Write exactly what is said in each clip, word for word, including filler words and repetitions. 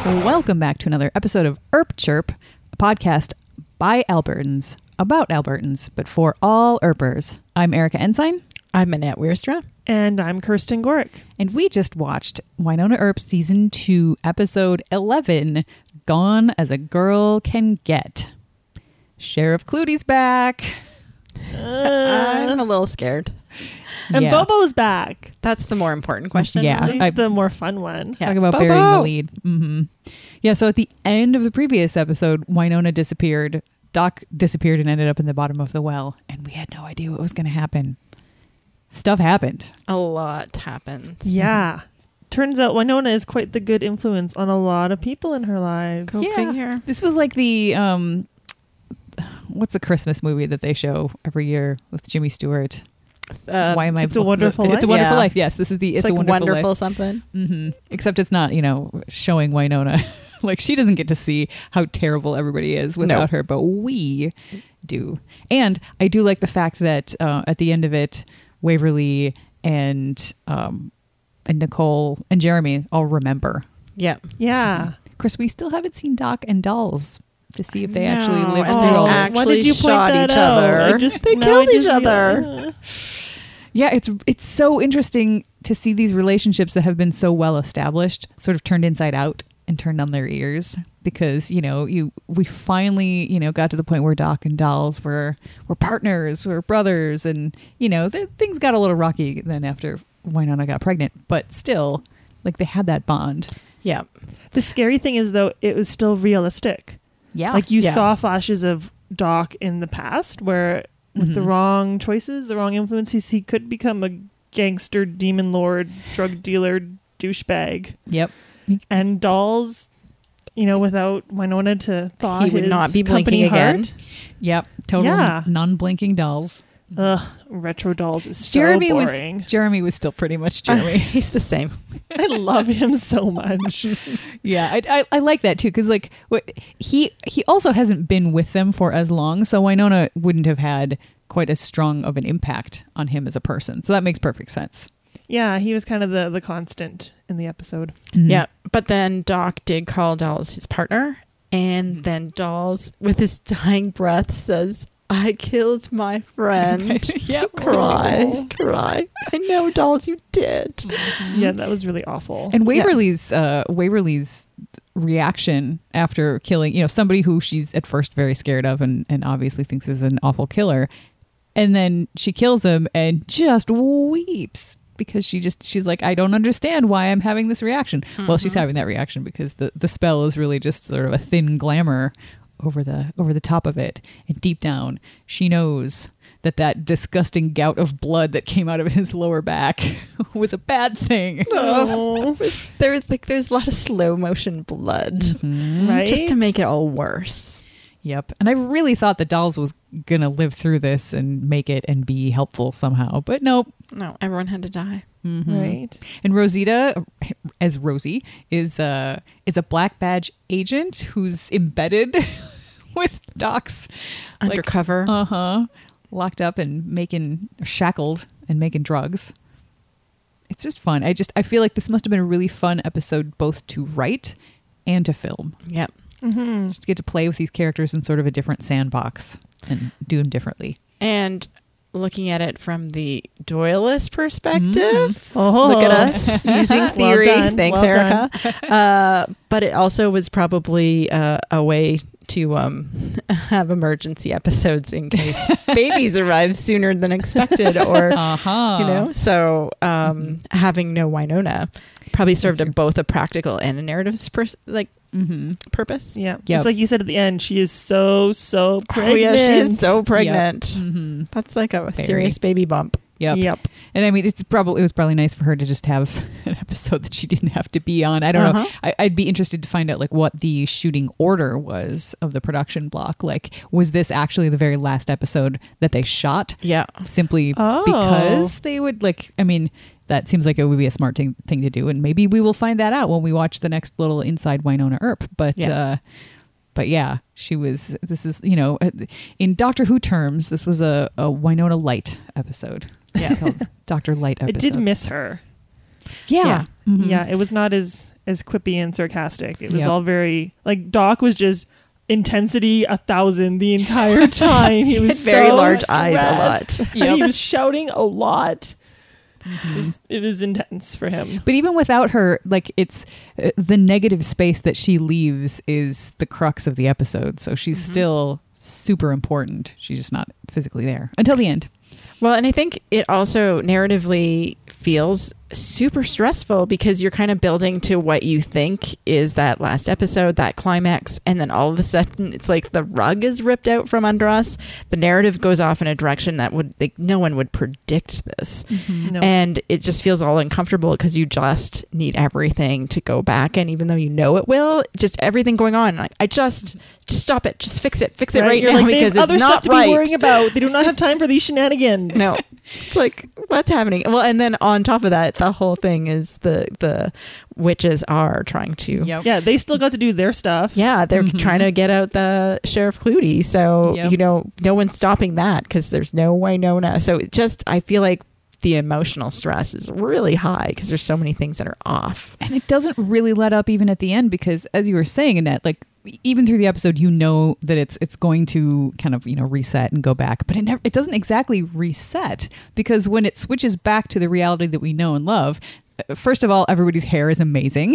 Welcome back to another episode of Erp Chirp, a podcast by Albertans, about Albertans, but for all Erpers. I'm Erica Ensign. I'm Annette Weerstra. And I'm Kirsten Gorick. And we just watched Wynonna Earp Season two, Episode eleven, Gone as a Girl Can Get. Sheriff Clutie's back. Uh, I'm a little scared. and Yeah. Bobo's back. That's the more important question. Yeah. At least I- the more fun one. Yeah. Talk about Bobo! burying the lead. Mm-hmm. Yeah, so at the end of the previous episode, Wynonna disappeared. Doc disappeared and ended up in the bottom of the well, and we had no idea what was going to happen. Stuff happened. A lot happens. Yeah. Turns out Wynonna is quite the good influence on a lot of people in her lives. Go Yeah. figure. This was like the um, what's the Christmas movie that they show every year with Jimmy Stewart? Uh, Why am I? It's a Wonderful It's Life? a Wonderful Yeah. Life. Yes, this is the. It's, It's, like a Wonderful, wonderful Life. something. Mm-hmm. Except it's not, you know, showing Wynonna. Like, she doesn't get to see how terrible everybody is without No. her, but we do. And I do like the fact that uh, at the end of it, Waverly and um, and Nicole and Jeremy all remember. Yeah. Yeah. Of course, we still haven't seen Doc and Dolls to see if they No, actually lived and through they all this. actually why did you point shot that each out? other. I just, They now killed I each just other. realized- Yeah, it's it's so interesting to see these relationships that have been so well established sort of turned inside out and turned on their ears, because, you know, you we finally, you know, got to the point where Doc and Dolls were were partners, were brothers, and, you know, the, things got a little rocky then after Wynonna got pregnant, but still, like, they had that bond. Yeah. The scary thing is, though, it was still realistic. Yeah. Like, you Yeah. saw flashes of Doc in the past where, with the Mhm. wrong choices, the wrong influences, he could become a gangster, demon lord, drug dealer, douchebag. Yep. And Dolls, you know, without Wynonna to thaw He would his not be company blinking again. heart. Yep. Total Yeah. non-blinking Dolls. Ugh, retro Dolls is so Jeremy boring. was Jeremy was still pretty much Jeremy. Uh, he's the same. I love him so much. Yeah, I, I I like that too, because like what he he also hasn't been with them for as long, so Wynonna wouldn't have had quite as strong of an impact on him as a person. So that makes perfect sense. Yeah, he was kind of the, the constant in the episode. Mhm. Yeah. But then Doc did call Dolls his partner. And then Dolls, with his dying breath, says, I killed my friend. Right. Yep. Cry. Cry. I know, Dolls, you did. Yeah, that was really awful. And Waverly's uh, Waverly's reaction after killing, you know, somebody who she's at first very scared of and, and obviously thinks is an awful killer, and then she kills him and just weeps because she just she's like, I don't understand why I'm having this reaction. Well, she's having that reaction because the the spell is really just sort of a thin glamour over the over the top of it, and deep down she knows that that disgusting gout of blood that came out of his lower back was a bad thing. Oh, There's like there's a lot of slow motion blood, Mhm. right? just to make it all worse. Yep. And I really thought that Dolls was going to live through this and make it and be helpful somehow. But nope. No, everyone had to die. Mhm. Right. And Rosita, as Rosie, is, uh, is a black badge agent who's embedded with Doc's. Like, Undercover. uh-huh. Locked up and making, shackled and making drugs. It's just fun. I just, I feel like this must have been a really fun episode both to write and to film. Yep. Mm-hmm. Just to get to play with these characters in sort of a different sandbox and do them differently. And looking at it from the Doyleist perspective, Mhm. Oh, look at us using Well theory. done, Thanks, well Erica. uh, but it also was probably uh, a way to um, have emergency episodes in case babies arrive sooner than expected, or Uh-huh. you know. So um, having no Wynonna probably served a, true. both a practical and a narrative pers- like Mm-hmm. purpose. Yeah. Yep. It's like you said at the end, she is so, so pregnant. Oh yeah, she is so pregnant. Mm-hmm. That's like a Very. serious baby bump. Yep. Yep. And I mean, it's probably it was probably nice for her to just have an episode that she didn't have to be on. I don't know. Uh-huh. I, I'd be interested to find out like what the shooting order was of the production block. Like, was this actually the very last episode that they shot? Yeah. Simply Oh. because they would like. I mean, that seems like it would be a smart thing, thing to do, and maybe we will find that out when we watch the next little Inside Wynonna Earp. But Yeah. uh, but yeah, she was. This is you know, in Doctor Who terms, this was a, a Wynonna Light episode. Yeah. Called Doctor Light episode. It did miss her. Yeah. Yeah. Mhm. Yeah. It was not as as quippy and sarcastic. It was Yep. all very like Doc was just intensity a thousand the entire time. He was Very so large eyes a stressed. lot. And Yep. he was shouting a lot. Mm-hmm. It, was, it was intense for him. But even without her, like it's uh, the negative space that she leaves is the crux of the episode. So she's Mhm. still super important. She's just not physically there until the end. Well, and I think it also narratively feels super stressful because you're kind of building to what you think is that last episode, that climax, and then all of a sudden it's like the rug is ripped out from under us. The narrative goes off in a direction that would like no one would predict this. No. And it just feels all uncomfortable because you just need everything to go back. And even though you know it will, just everything going on. Like, I just, just stop it. Just fix it. Fix it right, You're now like, they because have it's other not stuff to right. be worrying about. They do not have time for these shenanigans. No, it's like what's happening. Well, and then on top of that, the whole thing is the the witches are trying to. Yeah, they still got to do their stuff. Yeah, they're Mhm. trying to get out the Sheriff Clutie. So Yep. you know, no one's stopping that because there's no Winona. So it just, I feel like the emotional stress is really high because there's so many things that are off. And it doesn't really let up even at the end because, as you were saying, Annette, like even through the episode, you know that it's it's going to kind of, you know, reset and go back, but it never it doesn't exactly reset because when it switches back to the reality that we know and love. First of all, everybody's hair is amazing.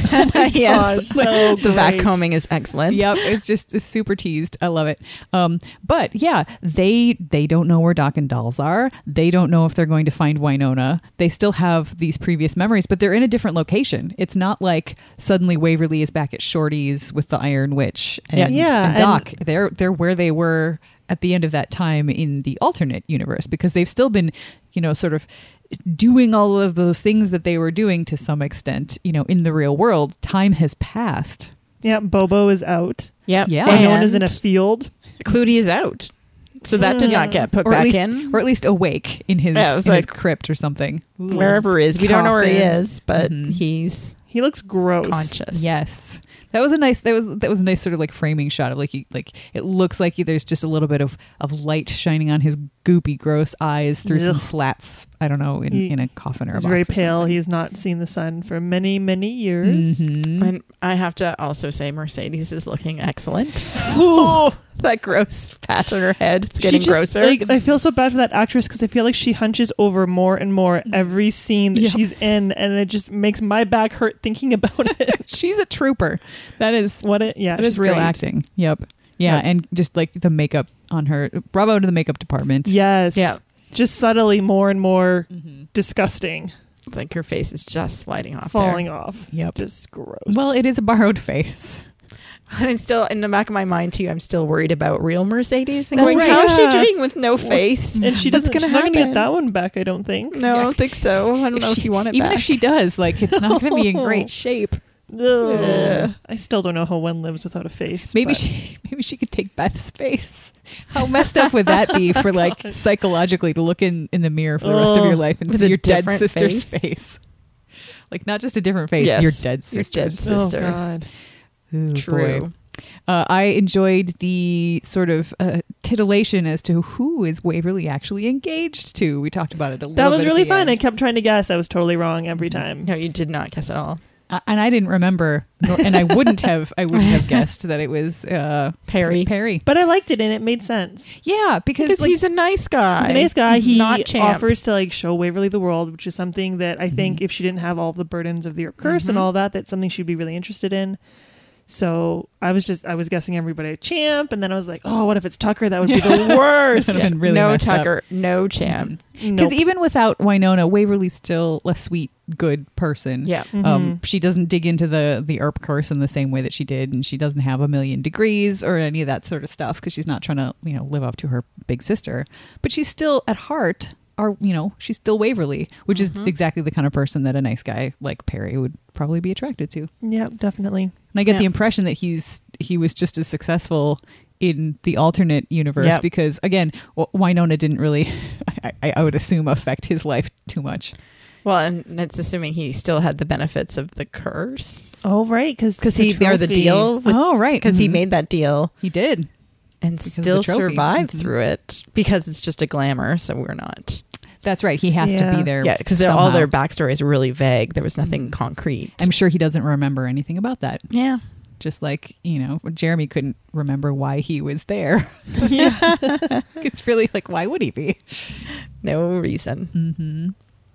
Yes, Gosh, so the back great. combing is excellent. Yep, it's just it's super teased. I love it. Um, but yeah, they they don't know where Doc and Dolls are. They don't know if they're going to find Winona. They still have these previous memories, but they're in a different location. It's not like suddenly Waverly is back at Shorty's with the Iron Witch and, Yeah. Yeah, and Doc. and- they're they're where they were at the end of that time in the alternate universe because they've still been, you know, sort of doing all of those things that they were doing to some extent, you know, in the real world. Time has passed. Yeah, Bobo is out. Yep. Yeah. Winona's in a And field. Clutie is out. So that did not get put or back at least, in. or at least awake in his, Yeah, it was in his like- crypt or something. Wherever he is. We don't know where he Coffin. is, but Mhm. he's He looks gross. conscious. Yes, that was a nice. That was that was a nice sort of like framing shot of like you, like it looks like there's just a little bit of, of light shining on his goopy, gross eyes through some Ugh. slats. I don't know in, He- in a coffin or a He's box. very or pale. something. He's not seen the sun for many, many years. Mhm. And I have to also say Mercedes is looking excellent. Ooh. That gross patch on her head. It's getting She just, grosser. Like, I feel so bad for that actress because I feel like she hunches over more and more every scene that Yep. she's in, and it just makes my back hurt thinking about it. She's a trooper. That is What it? Yeah, that is she's real great. acting. Yep. Yeah, Yeah. and just like the makeup on her. Bravo to the makeup department. Yes. Yeah. Just subtly more and more Mhm. disgusting, It's like her face is just sliding off falling off. Yep. Just gross. Well, it is a borrowed face. there. And I'm still, in the back of my mind too, I'm still worried about real Mercedes. And That's going, right. how is she Yeah. doing with no face? and she What's doesn't. gonna She's not going to happen? get that one back. I don't think. No, I don't think so. I don't know if, she- you want it Even back. if she does, like it's not going to be in No. great shape. Ugh. Yeah. I still don't know how one lives without a face. Maybe but- she maybe she could take Beth's face. How messed up would that be for like God. psychologically to look in, in the mirror for the rest of Oh. your life and With see a your dead different sister's face? face? Like not just a different face, Yes, your dead your dead sister's. sis- Oh sisters. God. Ooh, True. boy. Uh, I enjoyed the sort of uh, titillation as to who is Waverly actually engaged to. We talked about it a little bit. That was at really the fun. end. I kept trying to guess. I was totally wrong every time. No, you did not guess at all. Uh, and I didn't remember, nor, and I wouldn't have. I wouldn't have guessed that it was uh, Perry. Perry. But I liked it and it made sense. Yeah, because, Because like, he's a nice guy. He's a nice guy. He not champ. offers to like show Waverly the world, which is something that I think if she didn't have all the burdens of the curse and Mhm. all that, that's something she'd be really interested in. So I was just I was guessing everybody a champ, and then I was like, oh, what if it's Tucker? That would be the worst. That would've been really no messed up. Tucker, no champ. Because Nope. even without Winona, Waverly's still a sweet, good person. Yeah. Mhm. Um, she doesn't dig into the the E R P curse in the same way that she did, and she doesn't have a million degrees or any of that sort of stuff because she's not trying to, you know, live up to her big sister. But she's still at heart, are you know, she's still Waverly, which Mhm. is exactly the kind of person that a nice guy like Perry would probably be attracted to. Yeah, definitely. And I get Yeah. the impression that he's he was just as successful in the alternate universe Yep. because again, w- Winona didn't really, I, I, I would assume, affect his life too much. Well, and it's assuming he still had the benefits of the curse. Oh, right, because Because he made the deal. oh, right, Because he Mhm. made that deal he did. and Because of still the trophy. survived Mhm. through it because it's just a glamour. So we're not. That's right. He has Yeah. to be there. Yeah, because all their backstory is really vague. There was nothing concrete. I'm sure he doesn't remember anything about that. yeah. Just like, you know, Jeremy couldn't remember why he was there. Yeah. It's really like, why would he be? No reason. Mm-hmm.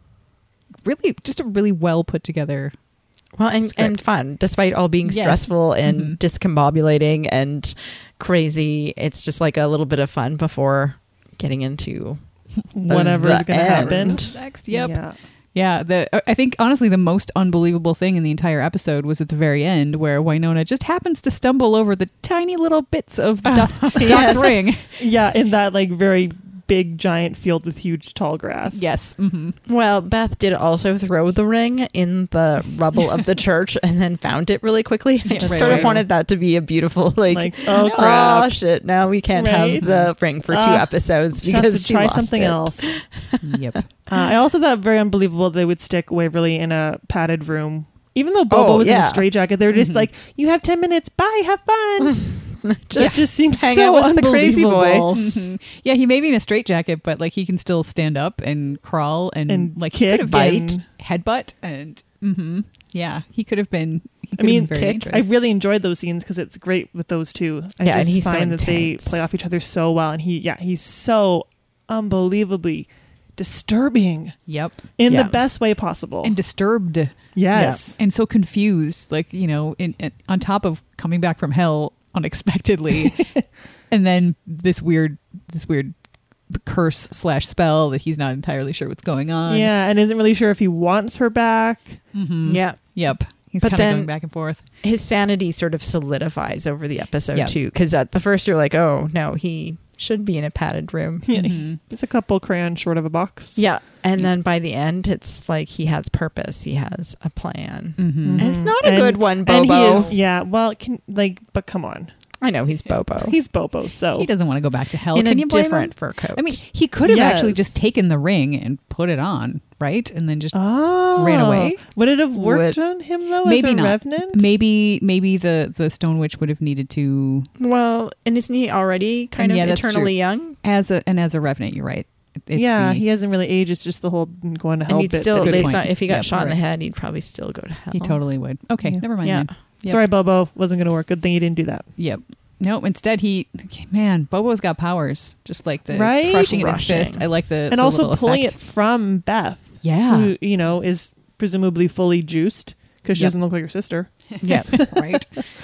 Really, just a really well put together. Well, and, Script. and fun, despite all being Yes. stressful and Mhm. discombobulating and crazy. It's just like a little bit of fun before getting into Whatever's the going to happen. end. Next, yep. Yeah. Yeah, the I think honestly the most unbelievable thing in the entire episode was at the very end where Winona just happens to stumble over the tiny little bits of Doc, yes. Doc's ring. Yeah, in that like very big giant field with huge tall grass. Yes. Mm-hmm. Well, Beth did also throw the ring in the rubble of the church and then found it really quickly. I just Right, sort of right. wanted that to be a beautiful, like, Like, oh crap. oh shit, now we can't Right. have the ring for two Ah, episodes She has because to she try lost something it. else. Yep. Uh, I also thought very unbelievable they would stick Waverly in a padded room. Even though Bobo Oh, was in yeah. a straitjacket, they were just Mhm. like, you have ten minutes. Bye. Have fun. Just That just seems hang so out with the crazy boy. unbelievable. Mhm. Yeah, he may be in a straitjacket, but like he can still stand up and crawl and, And like kick he could have bite. been headbutt and hmm yeah, he could have been. He could I mean, have been very kick. I dangerous. really enjoyed those scenes because it's great with those two. I Yeah, and just he's so find that they intense. play off each other so well. And he, yeah, he's so unbelievably disturbing Yep, in Yeah. the best way possible. and disturbed. yes. And so confused, like, you know, in, in on top of coming back from hell unexpectedly, and then this weird, this weird curse slash spell that he's not entirely sure what's going on. Yeah, and isn't really sure if he wants her back. hmm Yeah. Yep. He's But kind of then- going back and forth. His sanity sort of solidifies over the episode Yeah. too, because at the first you're like, oh no, he should be in a padded room. Yeah, Mhm. it's a couple crayons short of a box. Yeah, and then by the end, it's like he has purpose. He has a plan. Mhm. And it's not a And- good one, And Bobo. he is, yeah. Well, can like, but come on, I know he's Bobo. he's Bobo. So He doesn't want to go back to hell. in Can a you blame different him? fur coat. I mean, he could have Yes. actually just taken the ring and put it on, right? And then just oh, ran away. Would it have worked Would- on him though? Maybe as a not. revenant? maybe maybe the the Stone Witch would have needed to well, and isn't he already kind And yeah, of that's eternally true. young? as a and as a revenant. You're right. It's yeah, the- he hasn't really aged. It's just the whole going to hell And he'd bit. still, that he Good based point. on, if he got Yeah, shot in the right. head, he'd probably still go to hell. he totally would. Okay, Yeah. never mind. Yeah. Then. Yep. Sorry, Bobo, wasn't going to work. Good thing you didn't do that. Yep. No, instead he, man, Bobo's got powers, just like the Right? crushing in his Crushing. fist. I like the And the also little pulling effect. it from Beth, Yeah, who you know is presumably fully juiced because she Yep. doesn't look like her sister. Yeah. right.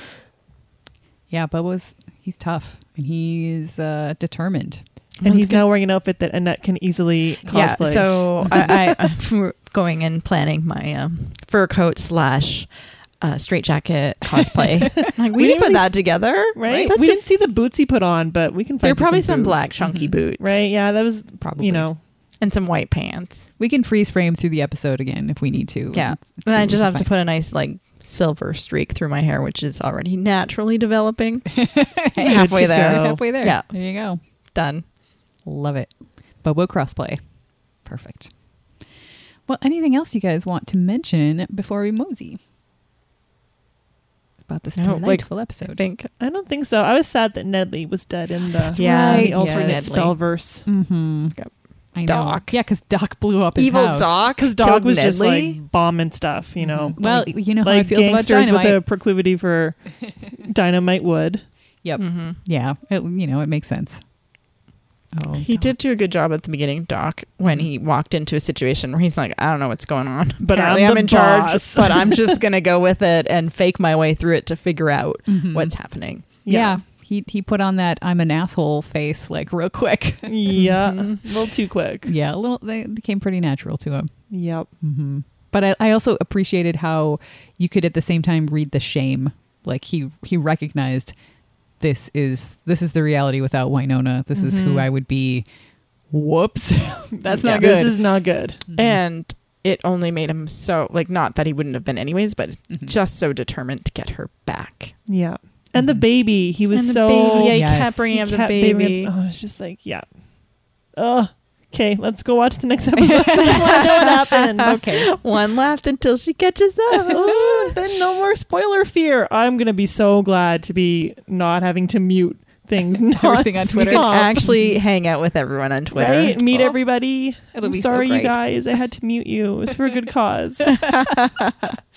Yeah, Bobo's he's tough and he's uh, determined. And he's now wearing an outfit that Annette can easily cosplay. Yeah, so I, I, I'm going and planning my um, fur coat slash uh, straitjacket cosplay. Like, we, We can didn't put really- that together, right? That's we just, didn't see the boots he put on, but we can. there are find you probably some boots. black chunky Mhm. boots, Right? Yeah, that was Probably. you know. and some white pants. We can freeze frame through the episode again if we need to. Yeah, and see and I what just we have can to put a nice like silver streak through my hair, which is already naturally developing. find. halfway to there. go. halfway there. Yeah. There you go. Done. Love it. Bobo crossplay. Perfect. Well, anything else you guys want to mention before we mosey about this No, like, delightful I episode? think I don't think so. I was sad that Nedley was dead in the, That's Yeah, right. the alternate yes. spellverse. Mm-hmm. Yep. I know. Doc. Yeah, because Doc blew up his evil house. Doc Because Doc killed was just Nedley. like bombing stuff, you know. Mhm. Well, like, you know how I like feel about gangsters with dynamite. a proclivity for dynamite wood. Yep. Mhm. Yeah. It, you know, it makes sense. Oh, He God. did do a good job at the beginning, Doc, when he walked into a situation where he's like, I don't know what's going on. But Apparently I'm I'm the in charge, boss." but I'm just going to go with it and fake my way through it to figure out Mhm. what's happening. Yeah. He he put on that I'm an asshole face like real quick. Yeah. Mhm. A little too quick. Yeah, a little. They became pretty natural to him. Yep. hmm But I, I also appreciated how you could at the same time read the shame. Like he he recognized this is this is the reality without Winona. This is who Mhm. I would be. Whoops, that's Yeah, not good. This is not good. Mhm. And it only made him so, like, not that he wouldn't have been anyways, but Mhm. just so determined to get her back. Yeah. And the Mhm. baby, he was and the so baby, yeah, he Yes. kept bringing up the kept baby. bringing up- oh, it's just like, yeah. Oh, okay. Let's go watch the next episode. I want to know what happens. okay. One laughed until she catches up. Oh, then no more spoiler fear. I'm gonna be so glad to be not having to mute things. Not Everything on Twitter. You can stop. actually hang out with everyone on Twitter. Right? Meet Oh, everybody. it'll I'm be so sorry, you great. guys. I had to mute you. It was for a good cause.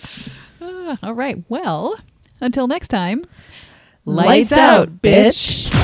Ah, all right. Well, until next time, Lights out, bitch.